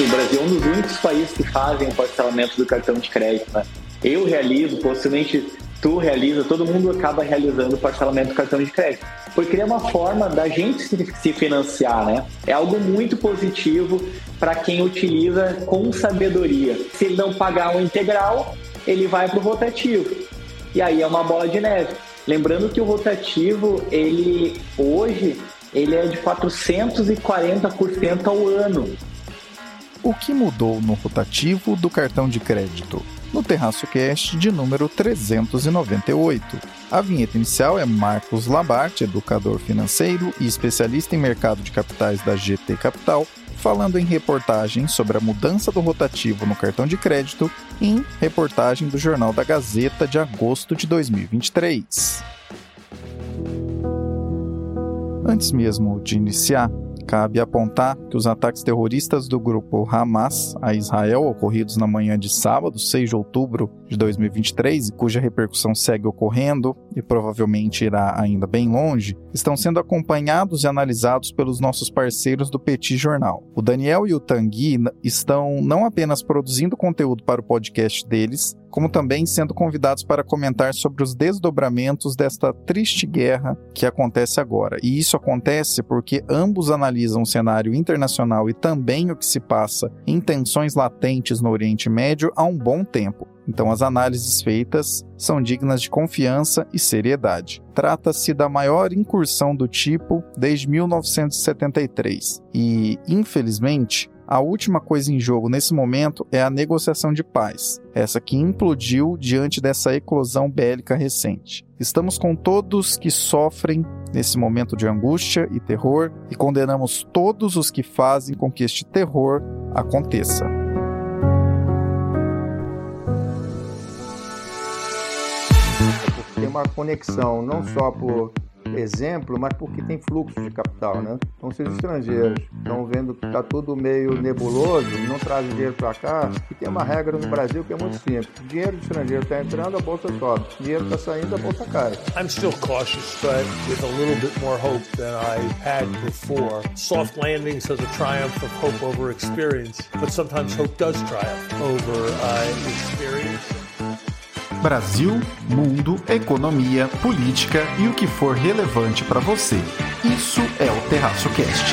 Brasil é um dos únicos países que fazem o parcelamento do cartão de crédito, né? Eu realizo, possivelmente tu realiza, todo mundo acaba realizando o parcelamento do cartão de crédito. Porque é uma forma da gente se financiar, né? É algo muito positivo para quem utiliza com sabedoria. Se ele não pagar o integral, ele vai para o rotativo. E aí é uma bola de neve. Lembrando que o rotativo, hoje é de 440% ao ano. O que mudou no rotativo do cartão de crédito? No Terraço Cast de número 398. A vinheta inicial é Marcos Labarte, educador financeiro e especialista em mercado de capitais da GT Capital, falando em reportagem sobre a mudança do rotativo no cartão de crédito em reportagem do Jornal da Gazeta de agosto de 2023. Antes mesmo de iniciar, cabe apontar que os ataques terroristas do grupo Hamas a Israel, ocorridos na manhã de sábado, 6 de outubro de 2023, e cuja repercussão segue ocorrendo e provavelmente irá ainda bem longe, estão sendo acompanhados e analisados pelos nossos parceiros do Petit Jornal. O Daniel e o Tanguy estão não apenas produzindo conteúdo para o podcast deles, como também sendo convidados para comentar sobre os desdobramentos desta triste guerra que acontece agora. E isso acontece porque ambos analisam o cenário internacional e também o que se passa em tensões latentes no Oriente Médio há um bom tempo. Então as análises feitas são dignas de confiança e seriedade. Trata-se da maior incursão do tipo desde 1973 e, infelizmente, a última coisa em jogo nesse momento é a negociação de paz, essa que implodiu diante dessa eclosão bélica recente. Estamos com todos que sofrem nesse momento de angústia e terror e condenamos todos os que fazem com que este terror aconteça. Tem uma conexão não só por exemplo, mas porque tem fluxo de capital, né? Então, se os estrangeiros estão vendo que está tudo meio nebuloso, não trazem dinheiro para cá, e tem uma regra no Brasil que é muito simples. O dinheiro do estrangeiro está entrando, a bolsa sobe. O dinheiro está saindo, a bolsa cai. I'm still cautious, but with a little bit more hope than I had before. Soft landing says a triumph of hope over experience, but sometimes hope does triumph over experience. Brasil, mundo, economia, política e o que for relevante para você. Isso é o Terraço Cast.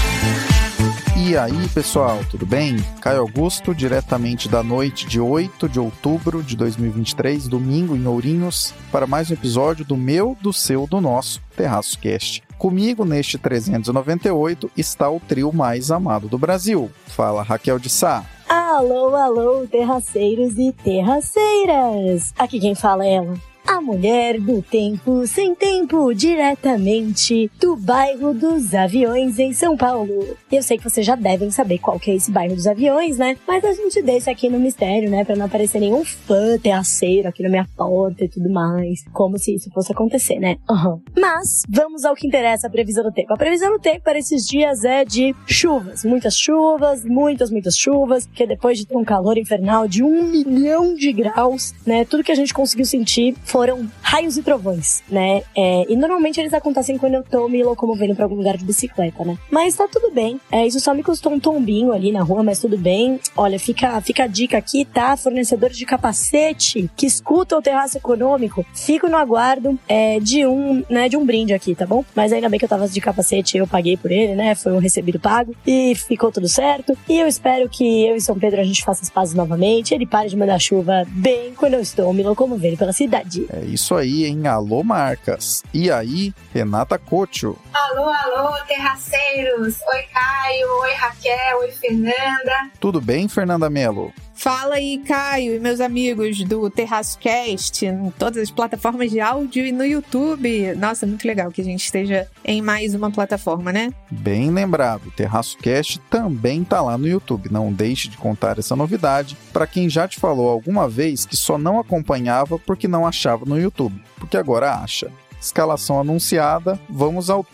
E aí, pessoal, tudo bem? Caio Augusto, diretamente da noite de 8 de outubro de 2023, domingo em Ourinhos, para mais um episódio do meu, do seu, do nosso Terraço Cast. Comigo, neste 398, está o trio mais amado do Brasil. Fala, Raquel de Sá. Alô, alô, terraceiros e terraceiras! Aqui quem fala é ela, a mulher do tempo sem tempo, diretamente do bairro dos Aviões em São Paulo. Eu sei que vocês já devem saber qual que é esse bairro dos Aviões, né? Mas a gente deixa aqui no mistério, né? Pra não aparecer nenhum fã terraceiro aqui na minha porta e tudo mais. Como se isso fosse acontecer, né? Mas, vamos ao que interessa, a previsão do tempo. A previsão do tempo para esses dias é de chuvas. Muitas chuvas, muitas chuvas. Porque depois de ter um calor infernal de 1 milhão de graus, né? Tudo que a gente conseguiu sentir foram raios e trovões, né? E normalmente eles acontecem quando eu tô me locomovendo pra algum lugar de bicicleta, né? Mas tá tudo bem. Isso só me custou um tombinho ali na rua, mas tudo bem. Olha, fica a dica aqui, tá? Fornecedores de capacete que escutam o Terraço Econômico, fico no aguardo de um brinde aqui, tá bom? Mas ainda bem que eu tava de capacete, eu paguei por ele, né? Foi um recebido pago e ficou tudo certo. E eu espero que eu e São Pedro a gente faça as pazes novamente. Ele pare de mandar chuva bem quando eu estou me locomovendo pela cidade. É isso aí, hein? Alô, marcas. E aí, Renata Cocho. Alô, terraceiros. Oi, Caio. Oi, Raquel. Oi, Fernanda. Tudo bem, Fernanda Mello? Fala aí, Caio e meus amigos do Terraço Cast, em todas as plataformas de áudio e no YouTube. Nossa, muito legal que a gente esteja em mais uma plataforma, né? Bem lembrado, o Terraço Cast também tá lá no YouTube. Não deixe de contar essa novidade para quem já te falou alguma vez que só não acompanhava porque não achava no YouTube, porque agora acha. Escalação anunciada, vamos ao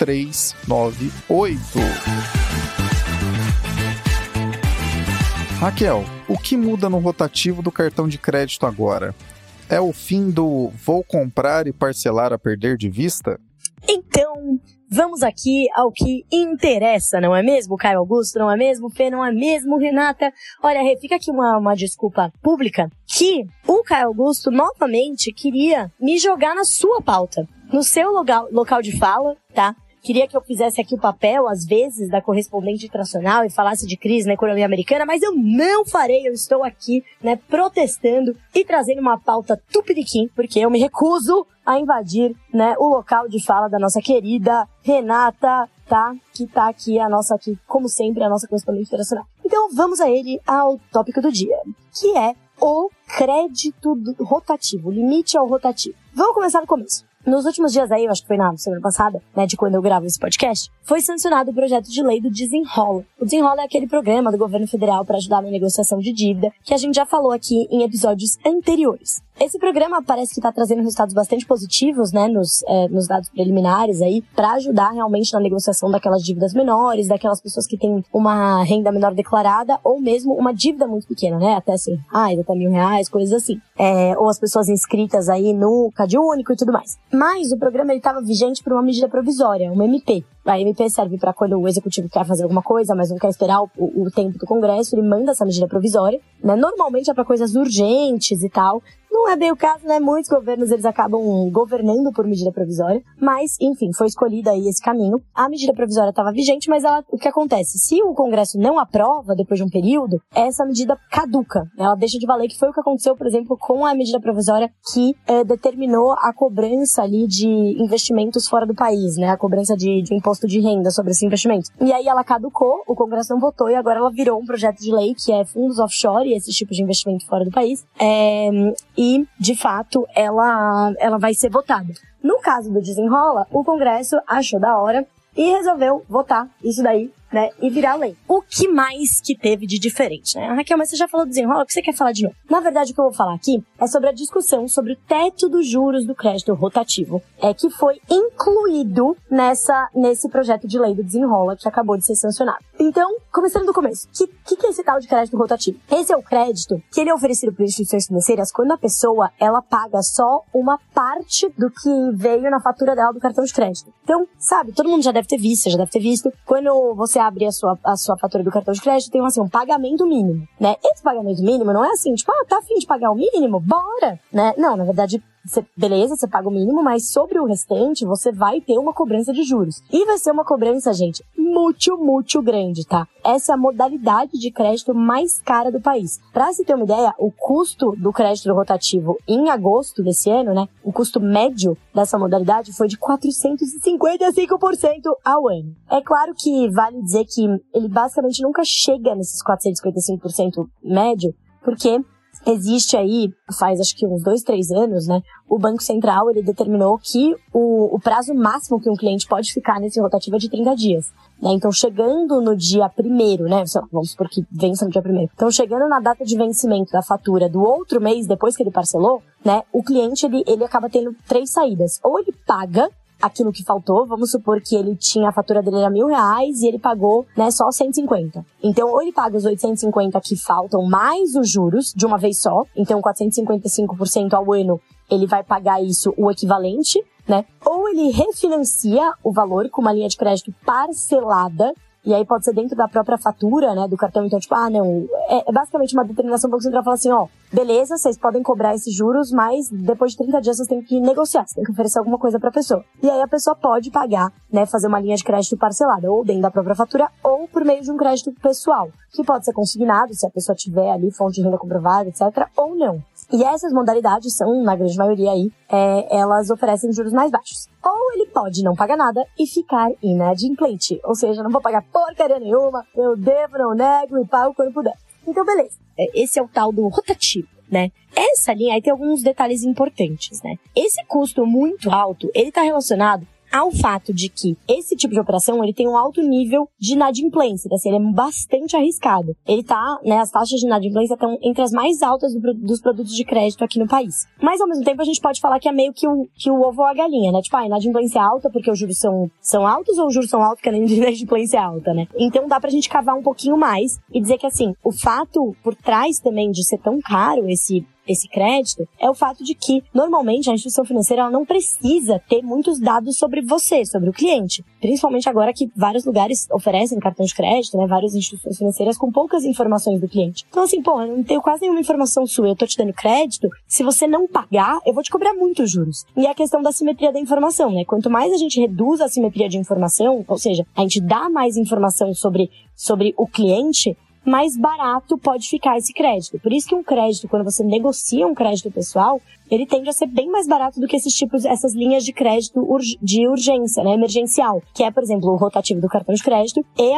398. Raquel, o que muda no rotativo do cartão de crédito agora? É o fim do vou comprar e parcelar a perder de vista? Então, vamos aqui ao que interessa, não é mesmo, Caio Augusto? Não é mesmo, Fê? Não é mesmo, Renata? Olha, Rê, fica aqui uma desculpa pública que o Caio Augusto novamente queria me jogar na sua pauta, no seu local de fala, tá? Queria que eu fizesse aqui o papel, às vezes, da correspondente internacional e falasse de crise na economia americana, mas eu não farei, eu estou aqui, né, protestando e trazendo uma pauta tupiniquim, porque eu me recuso a invadir, né, o local de fala da nossa querida Renata, tá? Que tá aqui, como sempre, a nossa correspondente internacional. Então, vamos ao tópico do dia, que é o crédito rotativo, o limite ao rotativo. Vamos começar do começo. Nos últimos dias aí, eu acho que foi na semana passada, né, de quando eu gravo esse podcast, foi sancionado o projeto de lei do Desenrola. O Desenrola é aquele programa do governo federal para ajudar na negociação de dívida, que a gente já falou aqui em episódios anteriores. Esse programa parece que está trazendo resultados bastante positivos, né, nos dados preliminares aí, para ajudar realmente na negociação daquelas dívidas menores, daquelas pessoas que têm uma renda menor declarada, ou mesmo uma dívida muito pequena, né, até R$100, até R$1.000, coisas assim. Ou as pessoas inscritas aí no CadÚnico e tudo mais. Mas o programa estava vigente por uma medida provisória, uma MP. A MP serve para quando o executivo quer fazer alguma coisa, mas não quer esperar o tempo do Congresso, ele manda essa medida provisória, né? Normalmente é para coisas urgentes e tal. Não é bem o caso, né? Muitos governos, eles acabam governando por medida provisória. Mas, enfim, foi escolhido aí esse caminho. A medida provisória estava vigente, mas o que acontece? Se o Congresso não aprova, depois de um período, essa medida caduca. Ela deixa de valer, que foi o que aconteceu, por exemplo, com a medida provisória que determinou a cobrança ali de investimentos fora do país, né? A cobrança de imposto de renda sobre esse investimento. E aí ela caducou, o Congresso não votou e agora ela virou um projeto de lei que é fundos offshore e esse tipo de investimento fora do país. E, de fato, ela vai ser votada. No caso do Desenrola, o Congresso achou da hora e resolveu votar isso daí, né, e virar lei. O que mais que teve de diferente, né? Raquel, mas você já falou do Desenrola, o que você quer falar de novo? Na verdade, o que eu vou falar aqui é sobre a discussão sobre o teto dos juros do crédito rotativo, que foi incluído nesse projeto de lei do Desenrola, que acabou de ser sancionado. Então, começando do começo, o que é esse tal de crédito rotativo? Esse é o crédito que ele é oferecido por instituições financeiras quando a pessoa, ela paga só uma parte do que veio na fatura dela do cartão de crédito. Então, sabe, todo mundo já deve ter visto, quando você abre a sua fatura do cartão de crédito, tem um pagamento mínimo, né? Esse pagamento mínimo não é assim, tipo, tá afim de pagar o mínimo? Bora! Né? Não, na verdade, você paga o mínimo, mas sobre o restante, você vai ter uma cobrança de juros. E vai ser uma cobrança, gente, muito grande, tá? Essa é a modalidade de crédito mais cara do país. Pra se ter uma ideia, o custo do crédito rotativo em agosto desse ano, né? O custo médio dessa modalidade foi de 455% ao ano. É claro que vale dizer que ele basicamente nunca chega nesses 455% médio, porque existe aí, faz acho que uns 2-3 anos, né, o Banco Central, ele determinou que o prazo máximo que um cliente pode ficar nesse rotativo é de 30 dias. Né? Então, chegando no dia 1º, né, vamos supor que vença no dia 1º. Então, chegando na data de vencimento da fatura do outro mês, depois que ele parcelou, né, o cliente, ele acaba tendo 3 saídas. Ou ele paga aquilo que faltou, vamos supor que a fatura dele era R$1.000 e ele pagou, né, só 150. Então, ou ele paga os 850 que faltam mais os juros de uma vez só, então 455% ao ano, ele vai pagar isso, o equivalente, né? Ou ele refinancia o valor com uma linha de crédito parcelada, e aí pode ser dentro da própria fatura, né, do cartão. Então, tipo, não, é basicamente uma determinação do Banco Central fala assim, beleza, vocês podem cobrar esses juros, mas depois de 30 dias vocês têm que negociar, vocês têm que oferecer alguma coisa pra pessoa. E aí a pessoa pode pagar, né, fazer uma linha de crédito parcelada, ou dentro da própria fatura, ou por meio de um crédito pessoal, que pode ser consignado, se a pessoa tiver ali fonte de renda comprovada, etc., ou não. E essas modalidades são, na grande maioria aí, elas oferecem juros mais baixos. Ou ele pode não pagar nada e ficar inadimplente. Ou seja, não vou pagar porcaria nenhuma, eu devo, não nego e pago quando puder. Então, beleza. Esse é o tal do rotativo, né? Essa linha aí tem alguns detalhes importantes, né? Esse custo muito alto, ele tá relacionado ao fato de que esse tipo de operação, ele tem um alto nível de inadimplência, assim, ele é bastante arriscado. Ele tá, né, as taxas de inadimplência estão entre as mais altas dos produtos de crédito aqui no país. Mas, ao mesmo tempo, a gente pode falar que é meio que o ovo ou a galinha, né? Tipo, a inadimplência é alta porque os juros são altos ou os juros são altos porque a inadimplência é alta, né? Então, dá pra gente cavar um pouquinho mais e dizer que, assim, o fato por trás também de ser tão caro esse esse crédito é o fato de que, normalmente, a instituição financeira ela não precisa ter muitos dados sobre você, sobre o cliente. Principalmente agora que vários lugares oferecem cartão de crédito, né? Várias instituições financeiras com poucas informações do cliente. Então, assim, eu não tenho quase nenhuma informação sua, eu tô te dando crédito, se você não pagar, eu vou te cobrar muitos juros. E a questão da simetria da informação, né? Quanto mais a gente reduz a simetria de informação, ou seja, a gente dá mais informação sobre o cliente, mais barato pode ficar esse crédito. Por isso que um crédito, quando você negocia um crédito pessoal, ele tende a ser bem mais barato do que essas linhas de crédito de urgência, né, emergencial, que é, por exemplo, o rotativo do cartão de crédito e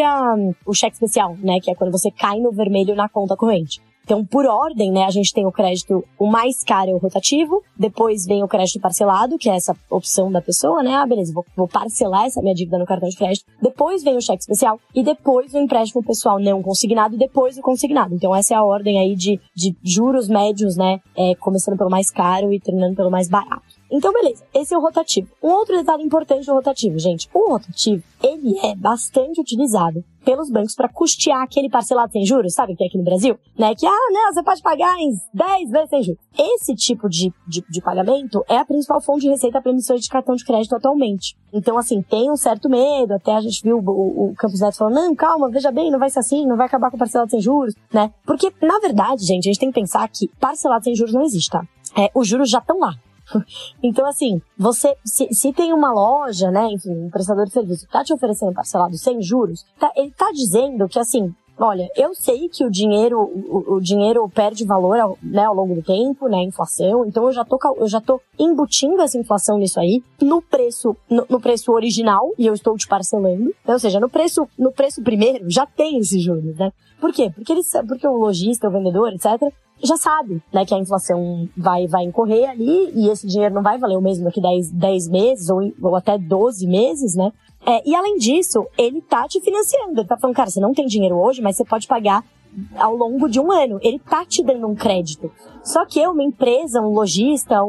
o cheque especial, né, que é quando você cai no vermelho na conta corrente. Então, por ordem, né, a gente tem o crédito, o mais caro é o rotativo, depois vem o crédito parcelado, que é essa opção da pessoa, né, beleza, vou parcelar essa minha dívida no cartão de crédito, depois vem o cheque especial e depois o empréstimo pessoal não consignado e depois o consignado. Então, essa é a ordem aí de juros médios, né, começando pelo mais caro e terminando pelo mais barato. Então, beleza, esse é o rotativo. Um outro detalhe importante do rotativo, gente, o rotativo, ele é bastante utilizado pelos bancos para custear aquele parcelado sem juros, sabe, que é aqui no Brasil, né, que, você pode pagar em 10 vezes sem juros. Esse tipo de pagamento é a principal fonte de receita para emissões de cartão de crédito atualmente. Então, assim, tem um certo medo, até a gente viu o Campos Neto falando, não, calma, veja bem, não vai ser assim, não vai acabar com o parcelado sem juros, né, porque, na verdade, gente, a gente tem que pensar que parcelado sem juros não existe, tá? Os juros já estão lá. Então, assim, você, se tem uma loja, né, enfim, um prestador de serviço que tá te oferecendo parcelado sem juros, ele tá dizendo que, assim, olha, eu sei que o dinheiro perde valor, né, ao longo do tempo, né, inflação, então eu já tô embutindo essa inflação nisso aí, no preço original, e eu estou te parcelando, ou seja, no preço primeiro já tem esses juros, né? Por quê? Porque o lojista, o vendedor, etc., já sabe, né, que a inflação vai incorrer ali e esse dinheiro não vai valer o mesmo daqui 10 meses ou até 12 meses, né? E além disso, ele tá te financiando. Ele tá falando, cara, você não tem dinheiro hoje, mas você pode pagar ao longo de um ano. Ele tá te dando um crédito. Só que uma empresa, um lojista,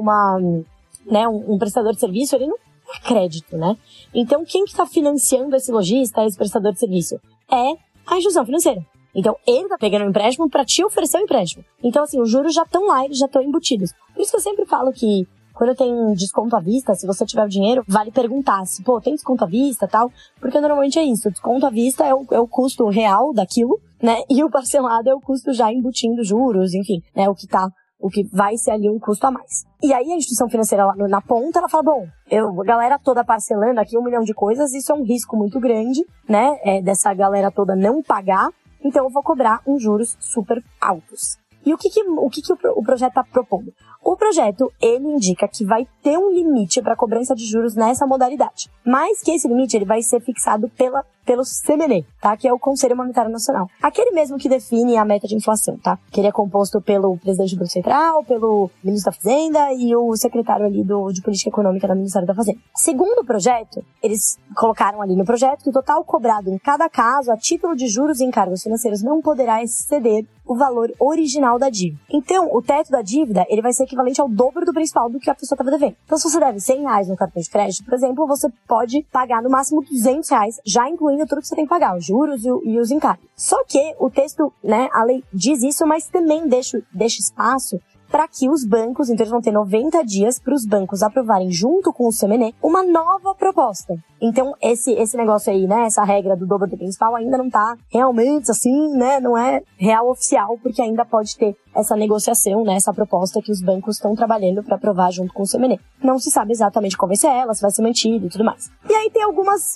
um prestador de serviço, ele não dá crédito, né? Então, quem que tá financiando esse lojista, esse prestador de serviço? É a instituição financeira. Então, ele tá pegando um empréstimo para te oferecer um empréstimo. Então, assim, os juros já estão lá, eles já estão embutidos. Por isso que eu sempre falo que quando tem desconto à vista, se você tiver o dinheiro, vale perguntar se, tem desconto à vista e tal, porque normalmente é isso, o desconto à vista é o custo real daquilo, né, e o parcelado é o custo já embutindo juros, enfim, né, o que vai ser ali um custo a mais. E aí a instituição financeira lá na ponta, ela fala, a galera toda parcelando aqui 1 milhão de coisas, isso é um risco muito grande, né, dessa galera toda não pagar, então eu vou cobrar uns juros super altos. E o que o projeto está propondo? O projeto, ele indica que vai ter um limite para cobrança de juros nessa modalidade. Mas que esse limite ele vai ser fixado pelo CMN, tá? Que é o Conselho Monetário Nacional. Aquele mesmo que define a meta de inflação, tá? Que ele é composto pelo presidente do Banco Central, pelo ministro da Fazenda e o secretário ali de Política Econômica do Ministério da Fazenda. Segundo o projeto, eles colocaram ali no projeto que o total cobrado em cada caso a título de juros e encargos financeiros não poderá exceder o valor original da dívida. Então, o teto da dívida, ele vai ser equivalente ao dobro do principal do que a pessoa estava devendo. Então, se você deve R$100 no cartão de crédito, por exemplo, você pode pagar no máximo R$200, já incluindo tudo que você tem que pagar, os juros e os encargos. Só que o texto, né, a lei diz isso, mas também deixa espaço para que os bancos, então eles vão ter 90 dias para os bancos aprovarem junto com o CMN uma nova proposta. Então esse negócio aí, né, essa regra do dobro do principal ainda não tá realmente assim, né, não é real oficial, porque ainda pode ter essa negociação, né, essa proposta que os bancos estão trabalhando para aprovar junto com o CMN. Não se sabe exatamente qual vai ser ela, se vai ser mantida e tudo mais. E aí tem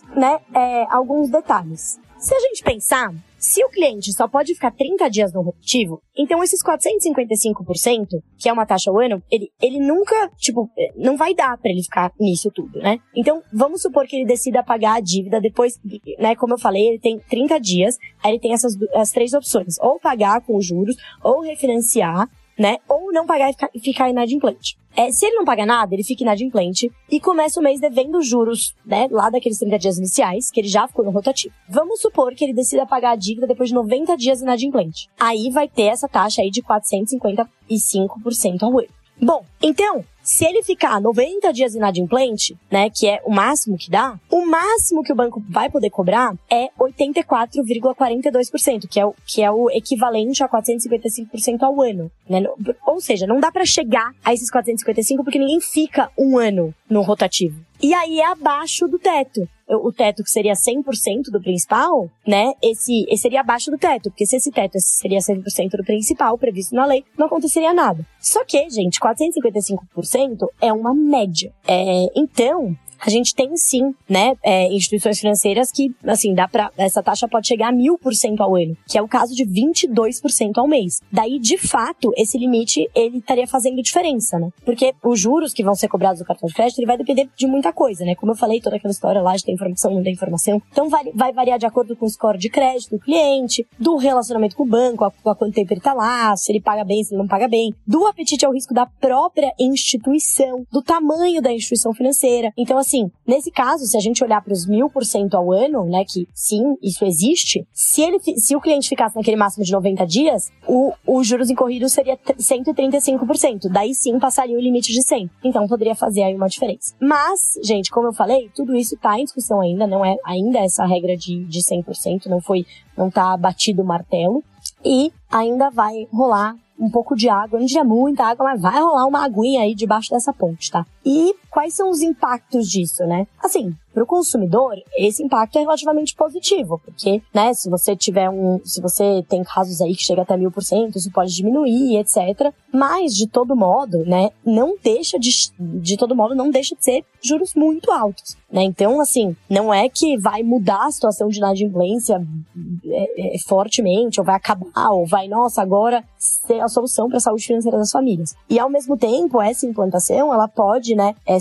alguns detalhes. Se a gente pensar, se o cliente só pode ficar 30 dias no rotativo, então esses 455%, que é uma taxa ao ano, ele nunca, não vai dar pra ele ficar nisso tudo, né? Então, vamos supor que ele decida pagar a dívida depois, né, como eu falei, ele tem 30 dias, aí ele tem as 3 opções, ou pagar com juros, ou refinanciar, né, ou não pagar e ficar inadimplente. Se ele não paga nada, ele fica inadimplente e começa o mês devendo juros, né, lá daqueles 30 dias iniciais, que ele já ficou no rotativo. Vamos supor que ele decida pagar a dívida depois de 90 dias inadimplente. Aí vai ter essa taxa aí de 455% ao ano. Bom, então, Se ele ficar 90 dias inadimplente, né, que é o máximo que dá, o máximo que o banco vai poder cobrar é 84,42%, que é o equivalente a 455% ao ano, né? Ou seja, não dá para chegar a esses 455 porque ninguém fica um ano no rotativo. E aí é abaixo do teto. O teto que seria 100% do principal, né? Esse seria abaixo do teto, porque se esse teto seria 100% do principal previsto na lei, não aconteceria nada. Só que, gente, 455% é uma média. Então, a gente tem sim, né, instituições financeiras que, assim, essa taxa pode chegar a 1000% ao ano, que é o caso de 22% ao mês. Daí, de fato, esse limite, ele estaria fazendo diferença, né? Porque os juros que vão ser cobrados do cartão de crédito, ele vai depender de muita coisa, né? Como eu falei, toda aquela história lá de ter informação, não ter informação. Então, vai variar de acordo com o score de crédito do cliente, do relacionamento com o banco, a quanto tempo ele tá lá, se ele paga bem, se ele não paga bem, do apetite ao risco da própria instituição, do tamanho da instituição financeira. Então, assim, nesse caso, se a gente olhar para os 1000% ao ano, né, que sim, isso existe, se o cliente ficasse naquele máximo de 90 dias, os juros incorridos seria 135%. Daí sim passaria o limite de 100. Então poderia fazer aí uma diferença. Mas, gente, como eu falei, tudo isso está em discussão ainda, não é ainda essa regra de 100%, não tá batido o martelo. E ainda vai rolar um pouco de água, não diria muita água, mas vai rolar uma aguinha aí debaixo dessa ponte, tá? E quais são os impactos disso, né? Assim, para o consumidor, esse impacto é relativamente positivo, porque, né, se você tem casos aí que chega até 1000%, isso pode diminuir, etc. Mas, de todo modo, né, não deixa de ser juros muito altos, né? Então, assim, não é que vai mudar a situação de inadimplência fortemente, ou vai acabar, ou vai, nossa, agora ser a solução para a saúde financeira das famílias. E, ao mesmo tempo, essa implementação, ela pode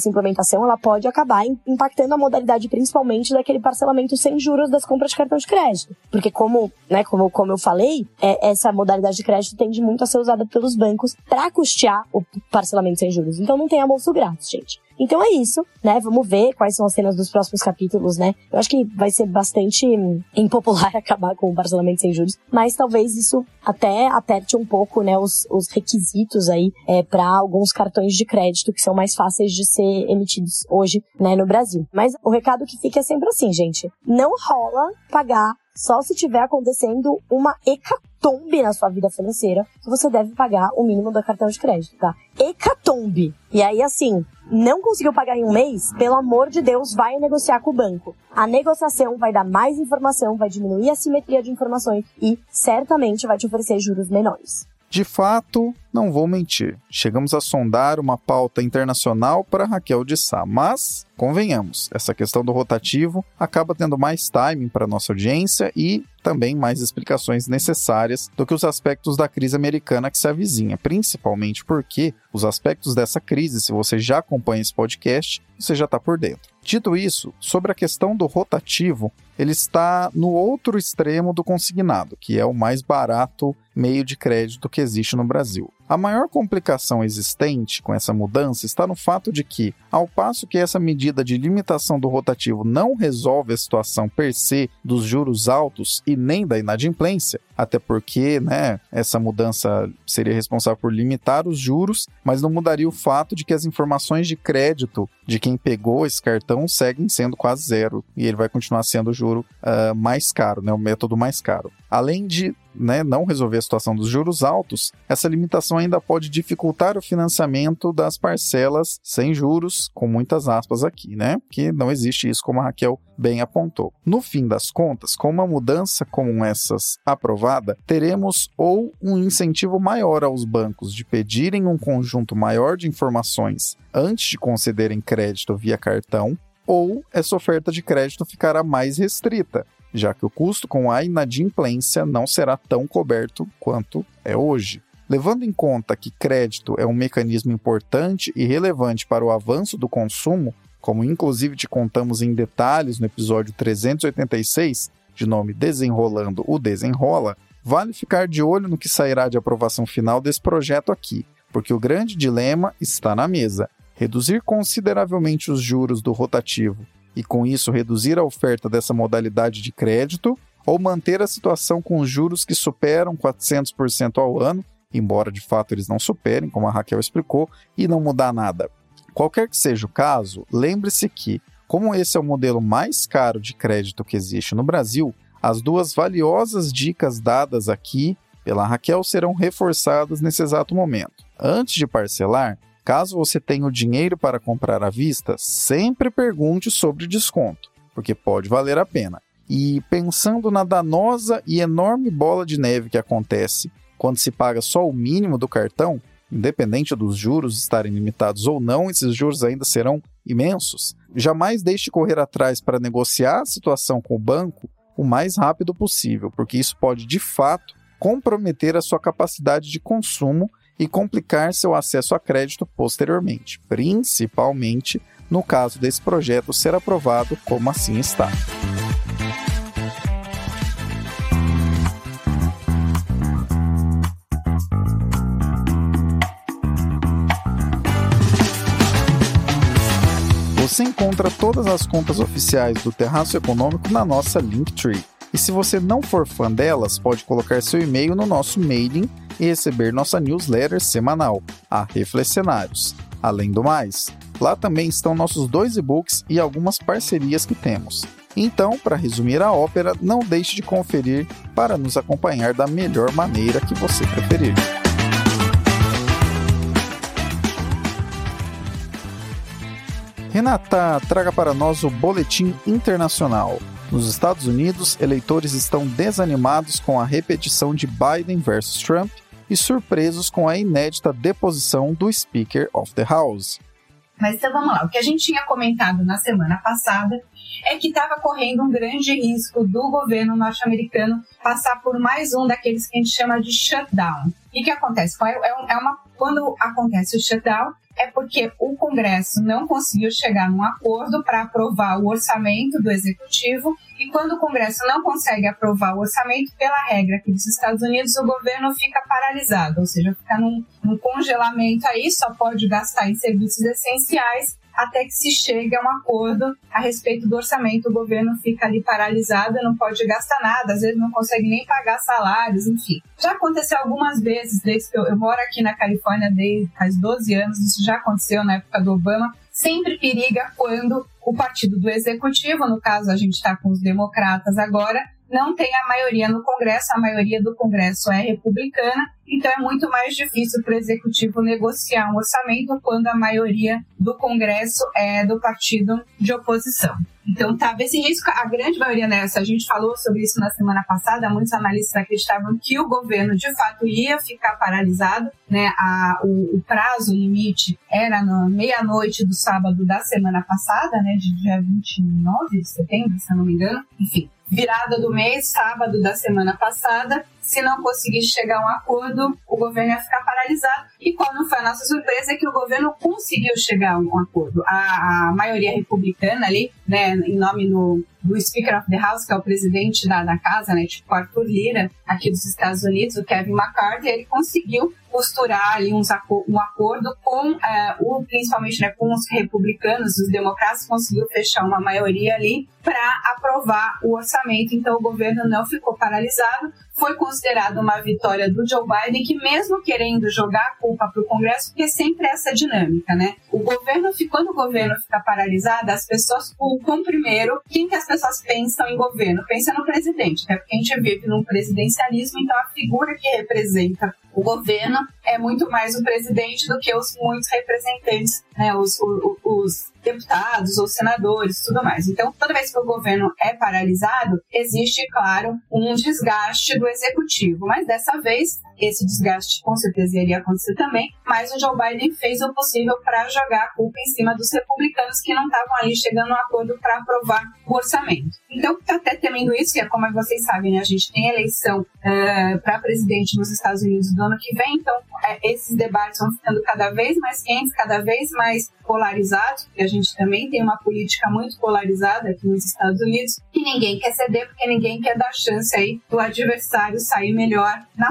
acabar impactando a modalidade principalmente daquele parcelamento sem juros das compras de cartão de crédito. Porque como eu falei, essa modalidade de crédito tende muito a ser usada pelos bancos para custear o parcelamento sem juros. Então não tem almoço grátis, gente. Então é isso, né? Vamos ver quais são as cenas dos próximos capítulos, né? Eu acho que vai ser bastante impopular acabar com o parcelamento sem juros, mas talvez isso até aperte um pouco, né, os requisitos aí para alguns cartões de crédito que são mais fáceis de ser emitidos hoje, né, no Brasil. Mas o recado que fica é sempre assim, gente. Não rola pagar só se tiver acontecendo uma hecatombe na sua vida financeira que você deve pagar o mínimo do cartão de crédito, tá? Hecatombe! E aí, assim, não conseguiu pagar em um mês? Pelo amor de Deus, vai negociar com o banco. A negociação vai dar mais informação, vai diminuir a simetria de informações e certamente vai te oferecer juros menores. De fato, não vou mentir, chegamos a sondar uma pauta internacional para Raquel de Sá, mas, convenhamos, essa questão do rotativo acaba tendo mais timing para nossa audiência e também mais explicações necessárias do que os aspectos da crise americana que se avizinha, principalmente porque os aspectos dessa crise, se você já acompanha esse podcast, você já está por dentro. Dito isso, sobre a questão do rotativo, ele está no outro extremo do consignado, que é o mais barato meio de crédito que existe no Brasil. A maior complicação existente com essa mudança está no fato de que, ao passo que essa medida de limitação do rotativo não resolve a situação per se dos juros altos e nem da inadimplência, até porque, né, essa mudança seria responsável por limitar os juros, mas não mudaria o fato de que as informações de crédito de quem pegou esse cartão seguem sendo quase zero e ele vai continuar sendo o juro mais caro, né, o método mais caro. Além de, né, não resolver a situação dos juros altos, essa limitação ainda pode dificultar o financiamento das parcelas sem juros, com muitas aspas aqui, né? Que não existe isso, como a Raquel bem apontou. No fim das contas, com uma mudança como essas aprovada, teremos ou um incentivo maior aos bancos de pedirem um conjunto maior de informações antes de concederem crédito via cartão, ou essa oferta de crédito ficará mais restrita, já que o custo com a inadimplência não será tão coberto quanto é hoje. Levando em conta que crédito é um mecanismo importante e relevante para o avanço do consumo, como inclusive te contamos em detalhes no episódio 386, de nome Desenrolando o Desenrola, vale ficar de olho no que sairá de aprovação final desse projeto aqui, porque o grande dilema está na mesa: reduzir consideravelmente os juros do rotativo e com isso reduzir a oferta dessa modalidade de crédito, ou manter a situação com juros que superam 400% ao ano embora de fato eles não superem, como a Raquel explicou, e não mudar nada. Qualquer que seja o caso, lembre-se que, como esse é o modelo mais caro de crédito que existe no Brasil, as duas valiosas dicas dadas aqui pela Raquel serão reforçadas nesse exato momento. Antes de parcelar, caso você tenha o dinheiro para comprar à vista, sempre pergunte sobre desconto, porque pode valer a pena. E pensando na danosa e enorme bola de neve que acontece quando se paga só o mínimo do cartão, independente dos juros estarem limitados ou não, esses juros ainda serão imensos. Jamais deixe correr atrás para negociar a situação com o banco o mais rápido possível, porque isso pode, de fato, comprometer a sua capacidade de consumo e complicar seu acesso a crédito posteriormente, principalmente no caso desse projeto ser aprovado como assim está. Você encontra todas as contas oficiais do Terraço Econômico na nossa Linktree. E se você não for fã delas, pode colocar seu e-mail no nosso mailing e receber nossa newsletter semanal, a Reflexionários. Além do mais, lá também estão nossos 2 e-books e algumas parcerias que temos. Então, para resumir a ópera, não deixe de conferir para nos acompanhar da melhor maneira que você preferir. Renata, traga para nós o Boletim Internacional. Nos Estados Unidos, eleitores estão desanimados com a repetição de Biden versus Trump e surpresos com a inédita deposição do Speaker of the House. Mas então vamos lá, o que a gente tinha comentado na semana passada é que estava correndo um grande risco do governo norte-americano passar por mais um daqueles que a gente chama de shutdown. E o que acontece? Quando acontece o shutdown, é porque o Congresso não conseguiu chegar num acordo para aprovar o orçamento do Executivo, e quando o Congresso não consegue aprovar o orçamento, pela regra aqui dos Estados Unidos, o governo fica paralisado, ou seja, fica num congelamento aí, só pode gastar em serviços essenciais, até que se chegue a um acordo a respeito do orçamento. O governo fica ali paralisado, não pode gastar nada, às vezes não consegue nem pagar salários, enfim. Já aconteceu algumas vezes, desde que eu moro aqui na Califórnia faz 12 anos, isso já aconteceu na época do Obama. Sempre periga quando o partido do Executivo, no caso a gente está com os democratas agora, não tem a maioria no Congresso, a maioria do Congresso é republicana, então é muito mais difícil para o Executivo negociar um orçamento quando a maioria do Congresso é do partido de oposição. Então, esse risco, a grande maioria nessa, a gente falou sobre isso na semana passada, muitos analistas acreditavam que o governo, de fato, ia ficar paralisado, né? O prazo limite era na meia-noite do sábado da semana passada, né? De dia 29 de setembro, se eu não me engano, enfim. Virada do mês, sábado da semana passada, se não conseguir chegar a um acordo, o governo ia ficar paralisado. E qual não foi a nossa surpresa é que o governo conseguiu chegar a um acordo. A maioria republicana ali, né, em nome do Speaker of the House, que é o presidente da casa, né, tipo Arthur Lira, aqui dos Estados Unidos, o Kevin McCarthy, ele conseguiu costurar ali um acordo com, principalmente, né, com os republicanos, os democratas, conseguiu fechar uma maioria ali para aprovar o orçamento. Então o governo não ficou paralisado. Foi considerado uma vitória do Joe Biden, que mesmo querendo jogar a culpa para o Congresso, porque sempre é essa dinâmica, né? Quando o governo fica paralisado, as pessoas culpam primeiro quem que as pessoas pensam em governo. Pensa no presidente, né? Porque a gente vive num presidencialismo, então a figura que representa o governo é muito mais o presidente do que os muitos representantes, né? Os deputados ou senadores e tudo mais. Então, toda vez que o governo é paralisado, existe, claro, um desgaste do executivo. Mas dessa vez, esse desgaste com certeza iria acontecer também, mas o Joe Biden fez o possível para jogar a culpa em cima dos republicanos que não estavam ali chegando a um acordo para aprovar o orçamento. Então, está até temendo isso, que é como vocês sabem, né? A gente tem eleição para presidente nos Estados Unidos do ano que vem, então esses debates vão ficando cada vez mais quentes, cada vez mais polarizados, porque a gente também tem uma política muito polarizada aqui nos Estados Unidos, e ninguém quer ceder, porque ninguém quer dar chance aí do adversário sair melhor na foto.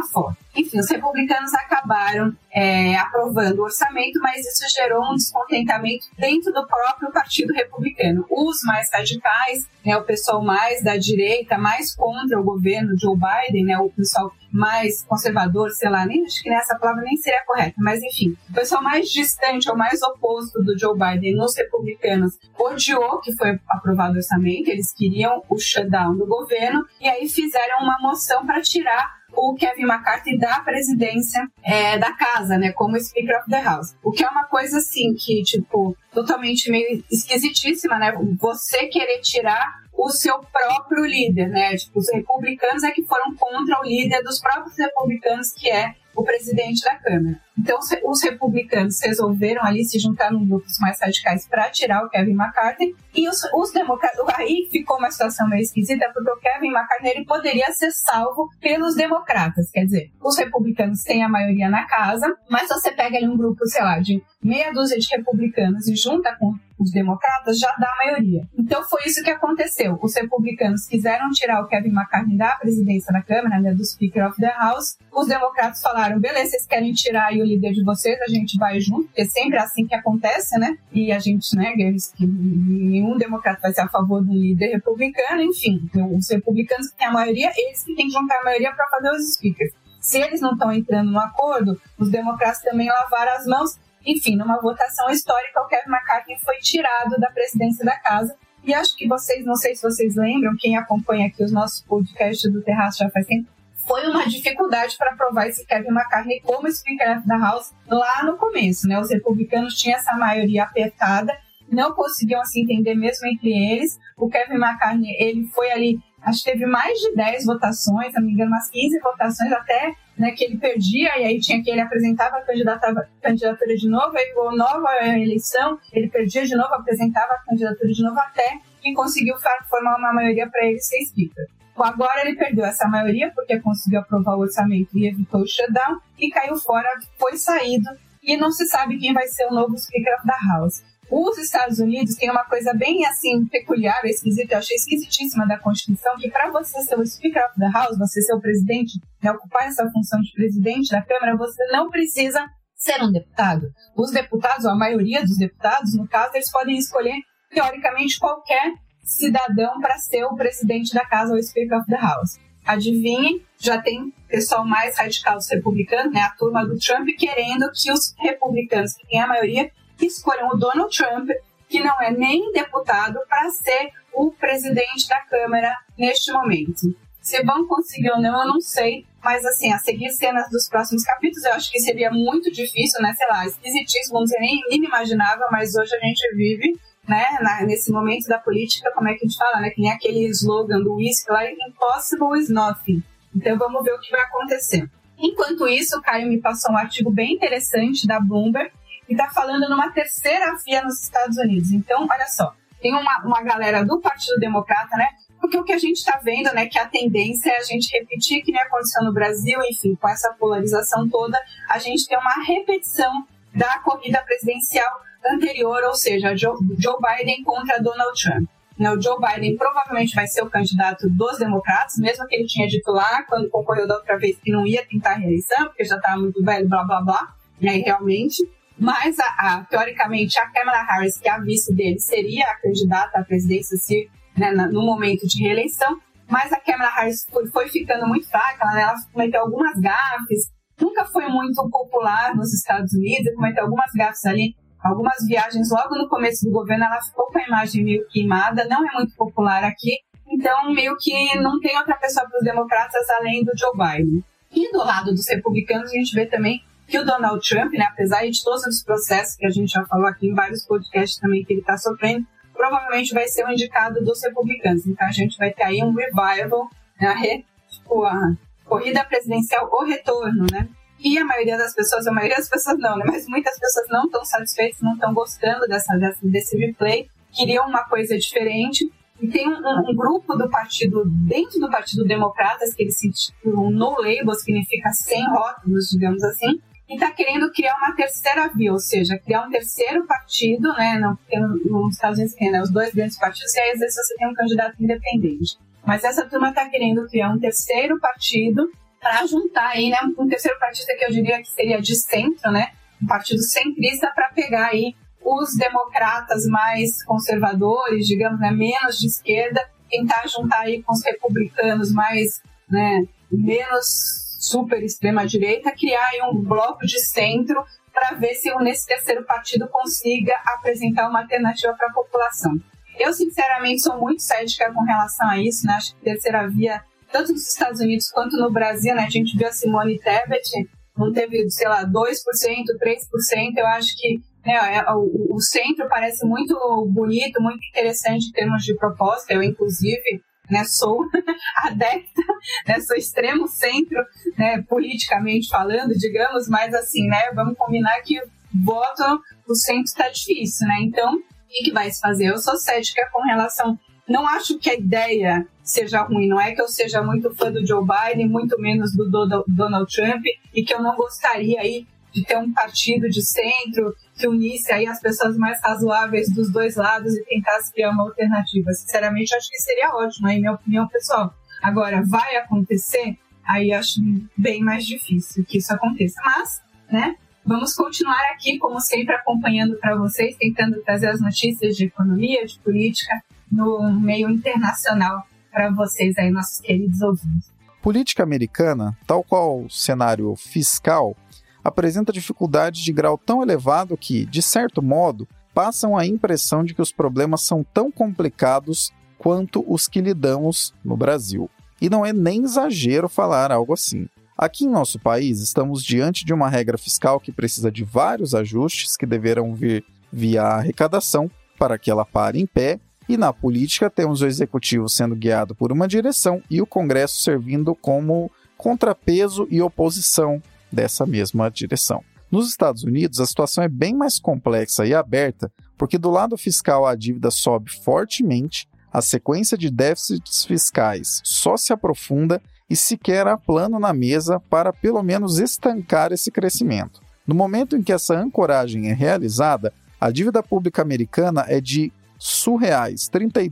Enfim, os republicanos acabaram aprovando o orçamento, mas isso gerou um descontentamento dentro do próprio Partido Republicano. Os mais radicais, né, o pessoal mais da direita, mais contra o governo Joe Biden, né, o pessoal mais conservador, sei lá, acho que nessa palavra nem seria correta, mas enfim, o pessoal mais distante ou mais oposto do Joe Biden nos republicanos odiou que foi aprovado o orçamento, eles queriam o shutdown do governo e aí fizeram uma moção para tirar o Kevin McCarthy da presidência da casa, né, como Speaker of the House. O que é uma coisa, assim, que, tipo, totalmente meio esquisitíssima, né, você querer tirar o seu próprio líder, né, tipo, os republicanos é que foram contra o líder dos próprios republicanos, que é o presidente da Câmara. Então, os republicanos resolveram ali se juntar num grupo mais radicais para tirar o Kevin McCarthy e os democratas... Aí ficou uma situação meio esquisita, porque o Kevin McCarthy ele poderia ser salvo pelos democratas. Quer dizer, os republicanos têm a maioria na casa, mas se você pega ali um grupo, sei lá, de meia dúzia de republicanos e junta com os democratas, já dá a maioria. Então, foi isso que aconteceu. Os republicanos quiseram tirar o Kevin McCarthy da presidência da Câmara, né, do Speaker of the House. Os democratas falaram, beleza, vocês querem tirar aí o líder de vocês, a gente vai junto, porque sempre é assim que acontece, né? E a gente, né, que nenhum democrata vai ser a favor do líder republicano, enfim. Os republicanos que têm a maioria, eles que têm que juntar a maioria para fazer os speakers. Se eles não estão entrando no acordo, os democratas também lavaram as mãos. Enfim, numa votação histórica, o Kevin McCarthy foi tirado da presidência da casa. E acho que vocês, não sei se vocês lembram, quem acompanha aqui os nossos podcasts do Terraço já faz tempo, foi uma dificuldade para aprovar esse Kevin McCarthy como Speaker of the House lá no começo, né? Os republicanos tinham essa maioria apertada, não conseguiam se entender mesmo entre eles. O Kevin McCarthy, ele foi ali, acho que teve mais de 10 votações, não me engano, umas 15 votações até, né, que ele perdia, e aí tinha que ele apresentava a candidatura de novo, aí houve nova eleição, ele perdia de novo, apresentava a candidatura de novo até que conseguiu formar uma maioria para ele ser Speaker. Agora ele perdeu essa maioria porque conseguiu aprovar o orçamento e evitou o shutdown e caiu fora, foi saído e não se sabe quem vai ser o novo Speaker of the House. Os Estados Unidos têm uma coisa bem assim peculiar, esquisita, eu achei esquisitíssima da Constituição, que para você ser o Speaker of the House, você ser o presidente, né, ocupar essa função de presidente da Câmara, você não precisa ser um deputado. Os deputados, ou a maioria dos deputados, no caso, eles podem escolher, teoricamente, qualquer cidadão para ser o presidente da casa ou o Speaker of the House. Adivinhem, já tem pessoal mais radical dos republicanos, né, a turma do Trump, querendo que os republicanos, que têm a maioria, escolham o Donald Trump, que não é nem deputado, para ser o presidente da Câmara neste momento. Se vão conseguir ou não, eu não sei, mas assim, a seguir cenas dos próximos capítulos, eu acho que seria muito difícil, né, sei lá, esquisitíssimo, não sei, nem inimaginável, mas hoje a gente vive, né, nesse momento da política, como é que a gente fala, né, que nem aquele slogan do whisky lá, impossible is nothing. Então vamos ver o que vai acontecer. Enquanto isso, o Caio me passou um artigo bem interessante da Bloomberg, e está falando numa terceira via nos Estados Unidos. Então, olha só, tem uma galera do Partido Democrata, né, porque o que a gente está vendo, né, que a tendência é a gente repetir que nem aconteceu no Brasil, enfim, com essa polarização toda, a gente tem uma repetição da corrida presidencial anterior, ou seja, Joe Biden contra Donald Trump. O Joe Biden provavelmente vai ser o candidato dos democratas, mesmo que ele tinha dito lá, quando concorreu da outra vez, que não ia tentar a reeleição, porque já estava muito velho, blá, blá, blá, né, realmente. Mas, teoricamente, a Kamala Harris, que é a vice dele, seria a candidata à presidência né, no momento de reeleição. Mas a Kamala Harris foi ficando muito fraca, né, ela cometeu algumas gafes, nunca foi muito popular nos Estados Unidos, cometeu algumas gafes ali, algumas viagens logo no começo do governo, ela ficou com a imagem meio queimada, não é muito popular aqui, então meio que não tem outra pessoa para os democratas além do Joe Biden. E do lado dos republicanos, a gente vê também que o Donald Trump, né, apesar de todos os processos que a gente já falou aqui em vários podcasts também que ele está sofrendo, provavelmente vai ser o indicado dos republicanos. Então a gente vai ter aí um revival, né, a corrida presidencial, o retorno, né? E a maioria das pessoas não, né, mas muitas pessoas não estão satisfeitas, não estão gostando desse replay, queriam uma coisa diferente. E tem um grupo do partido, dentro do Partido Democratas, que eles se titulam no label, significa sem rótulos, digamos assim, e está querendo criar uma terceira via, ou seja, criar um terceiro partido, né? Não, porque nos Estados Unidos tem, né, os dois grandes partidos, e aí às vezes você tem um candidato independente. Mas essa turma está querendo criar um terceiro partido para juntar aí, né, um terceiro partido que eu diria que seria de centro, né, um partido centrista, para pegar aí os democratas mais conservadores, digamos, né, menos de esquerda, tentar juntar aí com os republicanos mais, né, menos super extrema-direita, criar aí um bloco de centro para ver se nesse terceiro partido consiga apresentar uma alternativa para a população. Eu, sinceramente, sou muito cética com relação a isso, né? Acho que a terceira via, tanto nos Estados Unidos quanto no Brasil, né? A gente viu a Simone Tebet, não teve, sei lá, 2%, 3%, eu acho que o centro parece muito bonito, muito interessante em termos de proposta. Eu, inclusive, né, sou adepta, né, sou extremo centro, né, politicamente falando, digamos, mas assim, né, vamos combinar que voto o centro está difícil, né? Então, o que vai se fazer? Eu sou cética com relação... Não acho que a ideia seja ruim, não é que eu seja muito fã do Joe Biden, muito menos do Donald Trump, e que eu não gostaria aí de ter um partido de centro que unisse aí as pessoas mais razoáveis dos dois lados e tentasse criar uma alternativa. Sinceramente, acho que seria ótimo, aí minha opinião pessoal. Agora, vai acontecer? Aí acho bem mais difícil que isso aconteça. Mas, né, vamos continuar aqui, como sempre, acompanhando para vocês, tentando trazer as notícias de economia, de política, no meio internacional para vocês aí, nossos queridos ouvintes. Política americana, tal qual o cenário fiscal, apresenta dificuldades de grau tão elevado que, de certo modo, passam a impressão de que os problemas são tão complicados quanto os que lidamos no Brasil. E não é nem exagero falar algo assim. Aqui em nosso país, estamos diante de uma regra fiscal que precisa de vários ajustes que deverão vir via arrecadação para que ela pare em pé. E na política temos o executivo sendo guiado por uma direção e o Congresso servindo como contrapeso e oposição dessa mesma direção. Nos Estados Unidos, a situação é bem mais complexa e aberta, porque do lado fiscal a dívida sobe fortemente, a sequência de déficits fiscais só se aprofunda e sequer há plano na mesa para pelo menos estancar esse crescimento. No momento em que essa ancoragem é realizada, a dívida pública americana é de surreais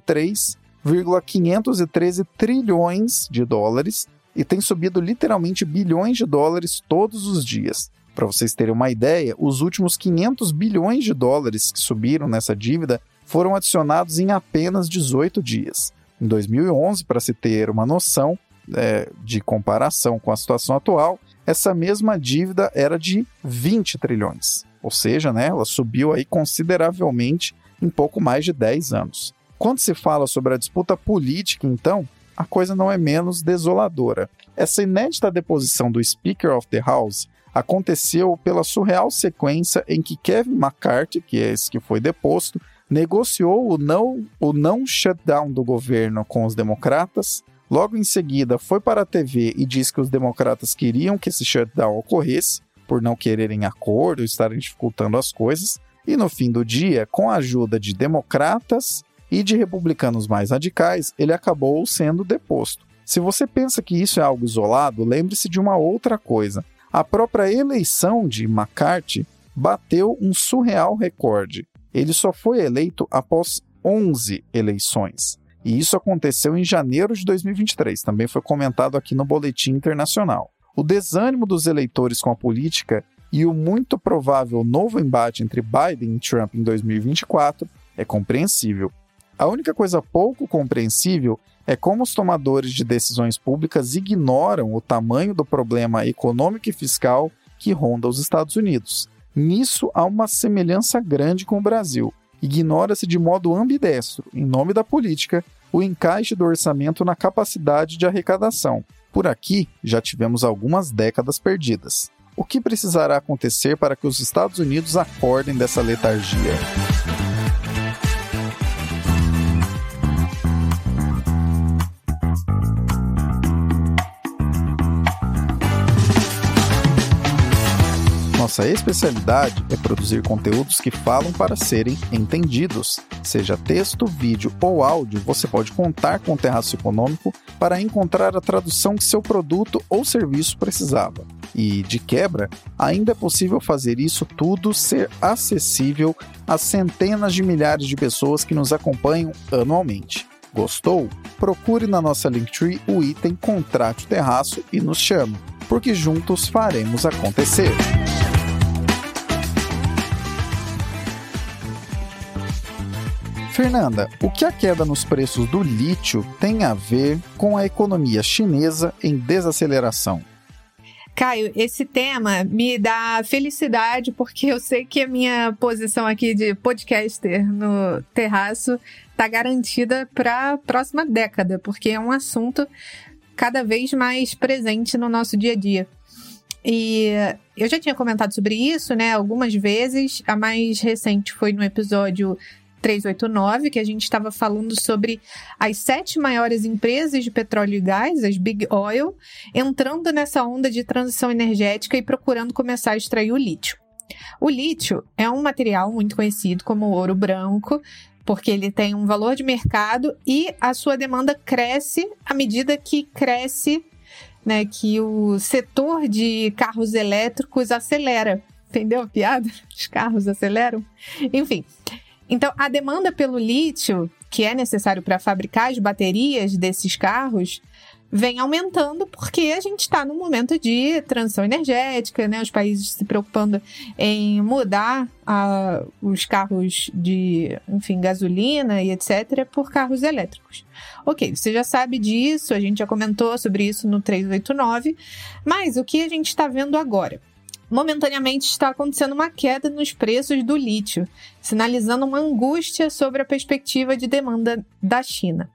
33,513 trilhões de dólares e tem subido literalmente bilhões de dólares todos os dias. Para vocês terem uma ideia, os últimos 500 bilhões de dólares que subiram nessa dívida foram adicionados em apenas 18 dias. Em 2011, para se ter uma noção de comparação com a situação atual, essa mesma dívida era de 20 trilhões. Ou seja, né, ela subiu aí consideravelmente em pouco mais de 10 anos. Quando se fala sobre a disputa política, então, a coisa não é menos desoladora. Essa inédita deposição do Speaker of the House aconteceu pela surreal sequência em que Kevin McCarthy, que é esse que foi deposto, negociou o não shutdown do governo com os democratas. Logo em seguida, foi para a TV e disse que os democratas queriam que esse shutdown ocorresse, por não quererem acordo, estarem dificultando as coisas. E no fim do dia, com a ajuda de democratas e de republicanos mais radicais, ele acabou sendo deposto. Se você pensa que isso é algo isolado, lembre-se de uma outra coisa. A própria eleição de McCarthy bateu um surreal recorde. Ele só foi eleito após 11 eleições. E isso aconteceu em janeiro de 2023, também foi comentado aqui no Boletim Internacional. O desânimo dos eleitores com a política e o muito provável novo embate entre Biden e Trump em 2024 é compreensível. A única coisa pouco compreensível é como os tomadores de decisões públicas ignoram o tamanho do problema econômico e fiscal que ronda os Estados Unidos. Nisso há uma semelhança grande com o Brasil. Ignora-se de modo ambidestro, em nome da política, o encaixe do orçamento na capacidade de arrecadação. Por aqui, já tivemos algumas décadas perdidas. O que precisará acontecer para que os Estados Unidos acordem dessa letargia? Nossa especialidade é produzir conteúdos que falam para serem entendidos. Seja texto, vídeo ou áudio, você pode contar com o Terraço Econômico para encontrar a tradução que seu produto ou serviço precisava. E, de quebra, ainda é possível fazer isso tudo ser acessível às centenas de milhares de pessoas que nos acompanham anualmente. Gostou? Procure na nossa Linktree o item Contrate o Terraço e nos chame, porque juntos faremos acontecer. Fernanda, o que a queda nos preços do lítio tem a ver com a economia chinesa em desaceleração? Caio, esse tema me dá felicidade porque eu sei que a minha posição aqui de podcaster no Terraço está garantida para a próxima década, porque é um assunto cada vez mais presente no nosso dia a dia. E eu já tinha comentado sobre isso, né, algumas vezes. A mais recente foi no episódio 389, que a gente estava falando sobre as 7 maiores empresas de petróleo e gás, as Big Oil, entrando nessa onda de transição energética e procurando começar a extrair o lítio. O lítio é um material muito conhecido como ouro branco, porque ele tem um valor de mercado e a sua demanda cresce à medida que cresce, né, que o setor de carros elétricos acelera. Entendeu a piada? Os carros aceleram? Enfim. Então, a demanda pelo lítio, que é necessário para fabricar as baterias desses carros, vem aumentando porque a gente está num momento de transição energética, né? Os países se preocupando em mudar os carros de, enfim, gasolina e etc. por carros elétricos. Ok, você já sabe disso, a gente já comentou sobre isso no 389, mas o que a gente está vendo agora? Momentaneamente está acontecendo uma queda nos preços do lítio, sinalizando uma angústia sobre a perspectiva de demanda da China.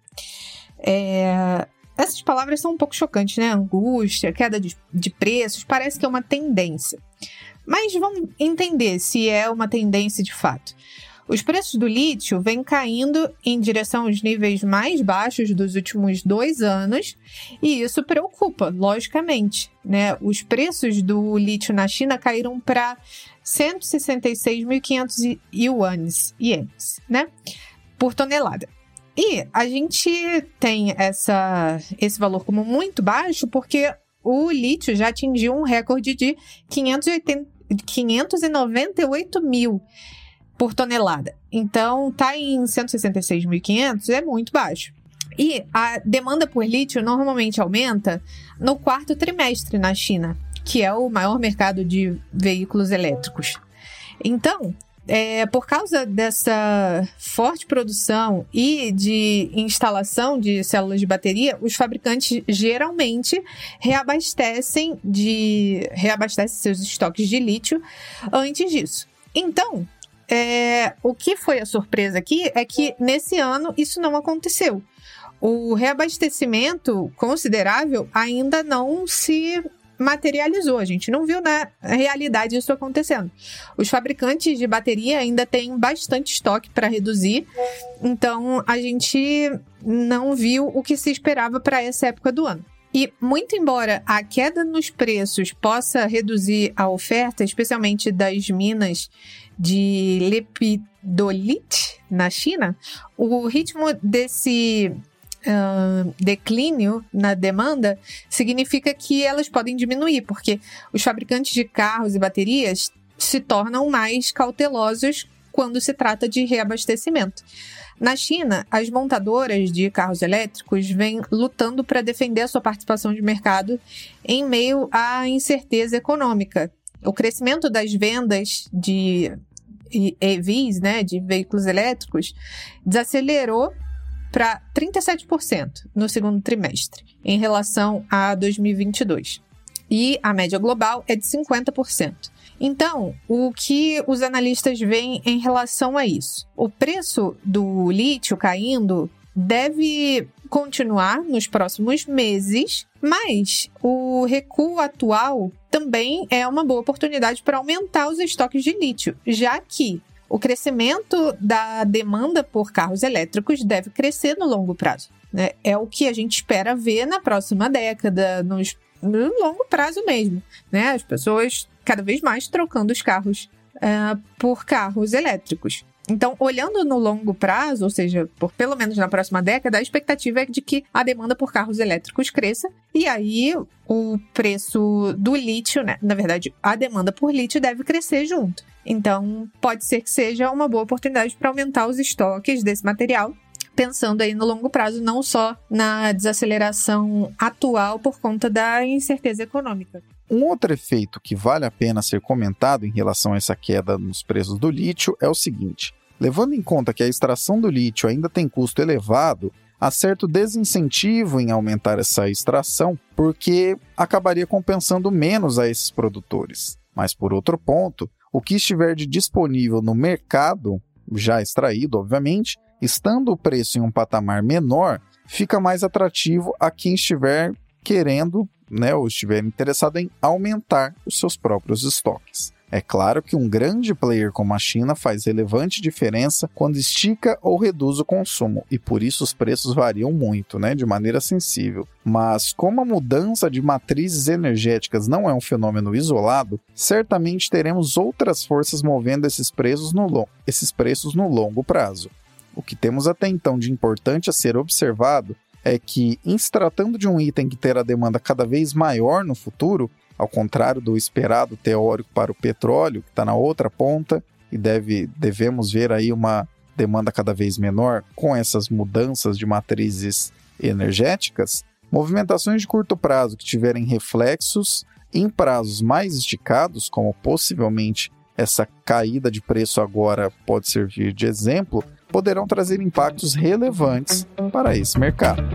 Essas palavras são um pouco chocantes, né? Angústia, queda de preços, parece que é uma tendência. Mas vamos entender se é uma tendência de fato. Os preços do lítio vêm caindo em direção aos níveis mais baixos dos últimos 2 anos e isso preocupa, logicamente, né? Os preços do lítio na China caíram para 166.500 ienes, né? Por tonelada. E a gente tem esse valor como muito baixo porque o lítio já atingiu um recorde de 598 mil por tonelada. Então, tá em 166.500, é muito baixo. E a demanda por lítio normalmente aumenta no 4º trimestre na China, que é o maior mercado de veículos elétricos. Então, por causa dessa forte produção e de instalação de células de bateria, os fabricantes geralmente reabastecem seus estoques de lítio antes disso. Então, o que foi a surpresa aqui é que nesse ano isso não aconteceu. O reabastecimento considerável ainda não se materializou. A gente não viu na realidade isso acontecendo. Os fabricantes de bateria ainda têm bastante estoque para reduzir, então a gente não viu o que se esperava para essa época do ano. E muito embora a queda nos preços possa reduzir a oferta, especialmente das minas de lepidolite na China, o ritmo desse declínio na demanda significa que elas podem diminuir, porque os fabricantes de carros e baterias se tornam mais cautelosos quando se trata de reabastecimento. Na China, as montadoras de carros elétricos vêm lutando para defender a sua participação de mercado em meio à incerteza econômica. O crescimento das vendas de EVs, né, de veículos elétricos, desacelerou para 37% no 2º trimestre, em relação a 2022. E a média global é de 50%. Então, o que os analistas veem em relação a isso? O preço do lítio caindo deve continuar nos próximos meses, mas o recuo atual também é uma boa oportunidade para aumentar os estoques de lítio, já que o crescimento da demanda por carros elétricos deve crescer no longo prazo, né? É o que a gente espera ver na próxima década, no longo prazo mesmo, né? As pessoas cada vez mais trocando os carros por carros elétricos. Então, olhando no longo prazo, ou seja, por pelo menos na próxima década, a expectativa é de que a demanda por carros elétricos cresça e aí o preço do lítio, né? Na verdade, a demanda por lítio deve crescer junto. Então, pode ser que seja uma boa oportunidade para aumentar os estoques desse material, pensando aí no longo prazo, não só na desaceleração atual por conta da incerteza econômica. Um outro efeito que vale a pena ser comentado em relação a essa queda nos preços do lítio é o seguinte: levando em conta que a extração do lítio ainda tem custo elevado, há certo desincentivo em aumentar essa extração, porque acabaria compensando menos a esses produtores. Mas, por outro ponto, o que estiver de disponível no mercado, já extraído, obviamente, estando o preço em um patamar menor, fica mais atrativo a quem estiver querendo, ou estiver interessado em aumentar os seus próprios estoques. É claro que um grande player como a China faz relevante diferença quando estica ou reduz o consumo, e por isso os preços variam muito, de maneira sensível. Mas como a mudança de matrizes energéticas não é um fenômeno isolado, certamente teremos outras forças movendo esses preços no longo prazo. O que temos até então de importante a ser observado é que, em se tratando de um item que terá demanda cada vez maior no futuro, ao contrário do esperado teórico para o petróleo, que está na outra ponta, e devemos ver aí uma demanda cada vez menor com essas mudanças de matrizes energéticas, movimentações de curto prazo que tiverem reflexos em prazos mais esticados, como possivelmente essa caída de preço agora pode servir de exemplo, poderão trazer impactos relevantes para esse mercado.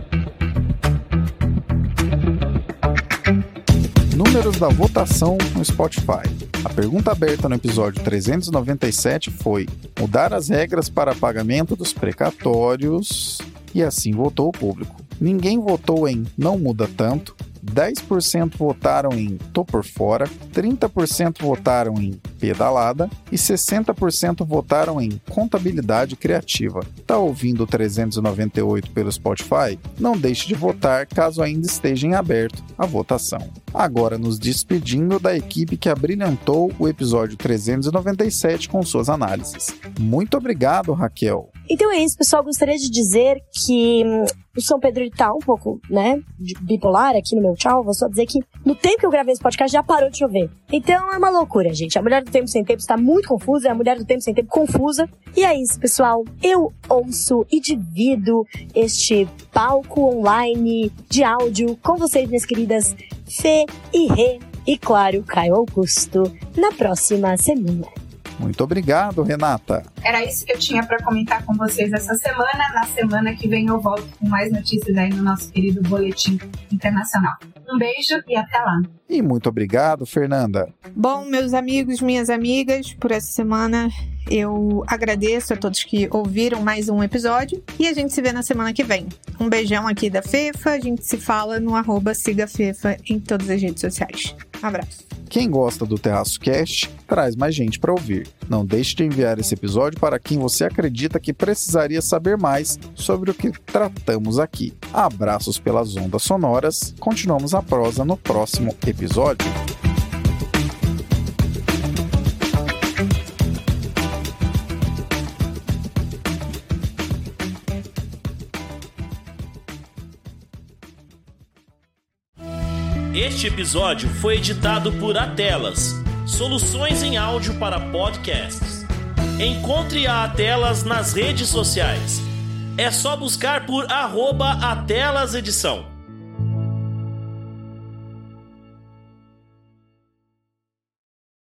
Números da votação no Spotify. A pergunta aberta no episódio 397 foi: mudar as regras para pagamento dos precatórios? E assim votou o público. Ninguém votou em não muda tanto, 10% votaram em tô por fora, 30% votaram em pedalada e 60% votaram em contabilidade criativa. Tá ouvindo o 398 pelo Spotify? Não deixe de votar caso ainda esteja em aberto a votação. Agora nos despedindo da equipe que abrilhantou o episódio 397 com suas análises. Muito obrigado, Raquel. Então é isso, pessoal. Gostaria de dizer que o São Pedro tá um pouco, bipolar aqui no meu tchau. Vou só dizer que no tempo que eu gravei esse podcast já parou de chover. Então é uma loucura, gente. A Mulher do Tempo Sem Tempo está muito confusa, é a Mulher do Tempo Sem Tempo confusa. E é isso, pessoal. Eu ouço e divido este palco online de áudio com vocês, minhas queridas Fê e Rê e, claro, Caio Augusto, na próxima semana. Muito obrigado, Renata. Era isso que eu tinha para comentar com vocês essa semana. Na semana que vem eu volto com mais notícias aí no nosso querido Boletim Internacional. Um beijo e até lá. E muito obrigado, Fernanda. Bom, meus amigos, minhas amigas, por essa semana eu agradeço a todos que ouviram mais um episódio e a gente se vê na semana que vem. Um beijão aqui da Fefa, a gente se fala no @sigafefa em todas as redes sociais. Um abraço. Quem gosta do Terraço Cast, traz mais gente para ouvir. Não deixe de enviar esse episódio para quem você acredita que precisaria saber mais sobre o que tratamos aqui. Abraços pelas ondas sonoras. Continuamos a prosa no próximo episódio. Este episódio foi editado por Atelas, soluções em áudio para podcasts. Encontre a Atelas nas redes sociais. É só buscar por @AtelasEdição.